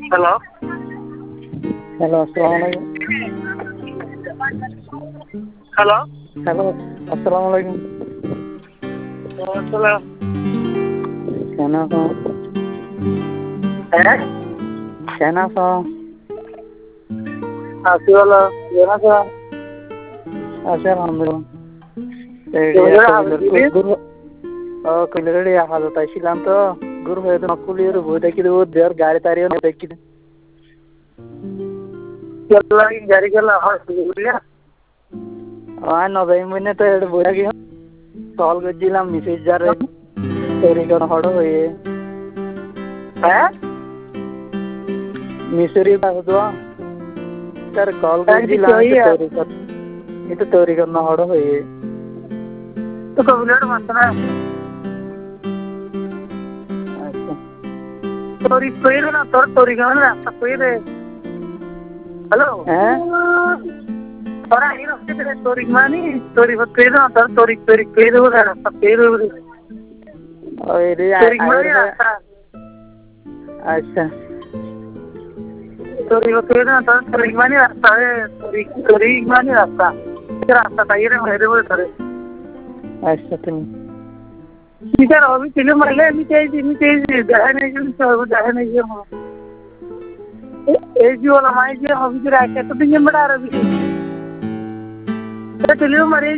Hello hello अस्सलाम वालेकुम। Hello hello अस्सलाम वालेकुम। अस्सलाम kenapa है kenapa आशी वाला ये ना क्या আচ্ছা আলহামদুলিল্লাহ তোদের কইলের হাজত আইছিলাম তো গুরু হয়ে তো নকুলির বই দেখি দেবো দেওয়ার গাড়ি তাড়িয়ে না দেখি चल गाड़ी के ला हाँ बुझलिया নজাই মনে তো বই থাকি কল করছিলাম মেসেজ যারে তৈরি করা হড় হয়ে है মিসরি বাগদোয়া তার কল করছিলাম এটা তৈরি করনা হড় হয়ে तो कबूलर मत ना আচ্ছা तोरी कोई ना तोरी का ना रास्ता कोई दे हेलो হ্যাঁ तोरा ही रास्ते पे तोरी मानी तोरी बत कोई ना तोरी कोई दे वो रास्ता कोई दे ওই রে तोरी मानी रास्ता আচ্ছা तोरी बत कोई ना तोरी मानी रास्ता है तोरी मानी रास्ता रास्ता चाहिए रे मेरे वो करे আচ্ছা তুমি बिचार अभी चलो मरले मी चाहिए जाए नहीं जो जाए नहीं जो ए जी वाला माई जी अभी जो रात तो दिन में बड़ा रही है चलो मरे